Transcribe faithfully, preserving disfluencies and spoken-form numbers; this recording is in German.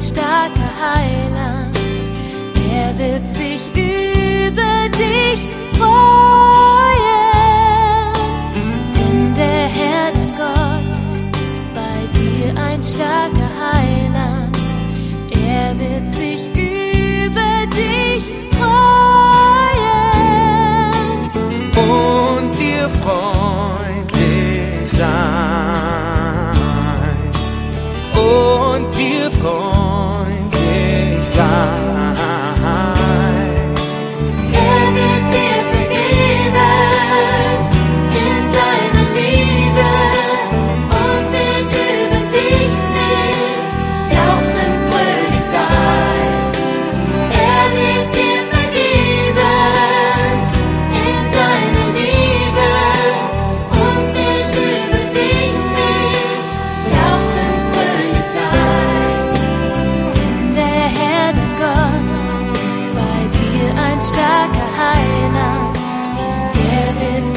starker Heiland. Er wird sich über dich freuen, denn der Herr, dein Gott, ist bei dir ein starker Heiland. Er wird sich über dich freuen und dir freundlich sein und dir freundlich sein. starker Heiland, er wird